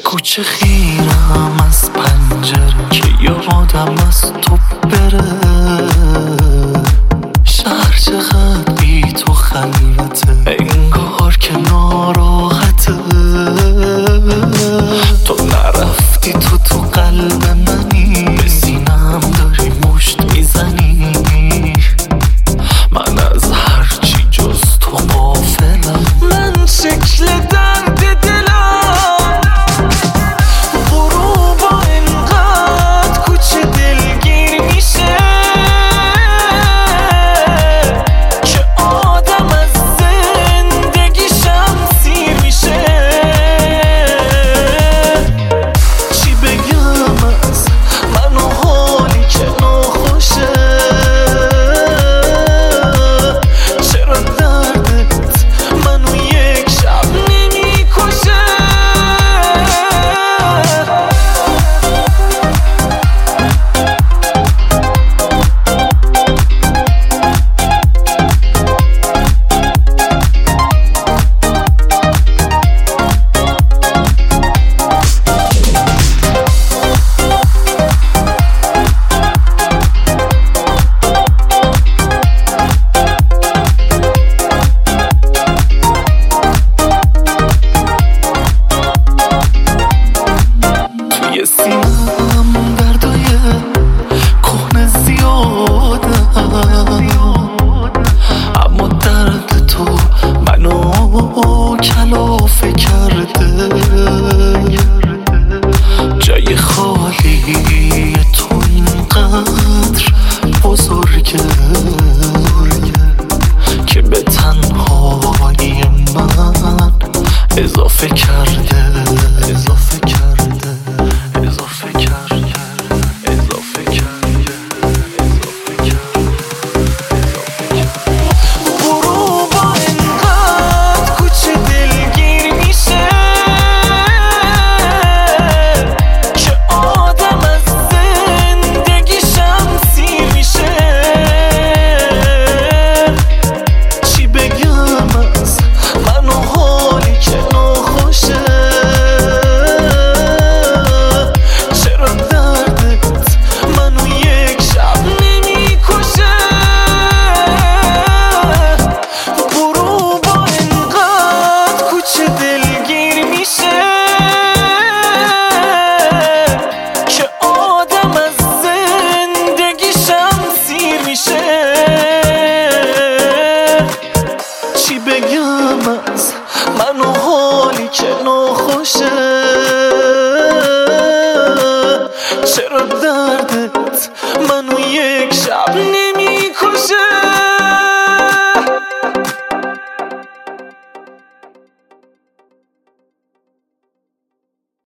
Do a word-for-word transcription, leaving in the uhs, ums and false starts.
کوچه خیرم از پنجره که یادم از تو بره. شهر چقدر بی تو خلوته، انگار که ناراحته. تو نرفتی، تو تو قلب منی، به سینم داری مشت میزنی. من از هرچی جز تو غافلم، من شکل درد دلم. غروبا انقدر کوچه دلگیر میشه که آدم از زندگیشم سیر میشه. چی بگم از من و حالی که ناخوشه؟ چرا دردت منو یک شب نمیکشه؟ توی سینم دردای کهنه زیاده، اما درد تو منو کلافه کرده. جای خالی تو اینقدر بزرگه که به تنهایی من اضافه کرده. اضافه کرده اضافه کرده اضافه کرده اضافه کرده. غروبا انقدر کوچه دلگیر میشه که آدم از زندگیشم سیر میشه. چی بگم از من و حالی که ناخوشه؟ چرا دردت منو یک شب نمیکشه؟ غروبا انقدر کوچه دلگیر میشه که آدم از زندگیشم سیر میشه. چی بگم از من و حالی که ناخوشه؟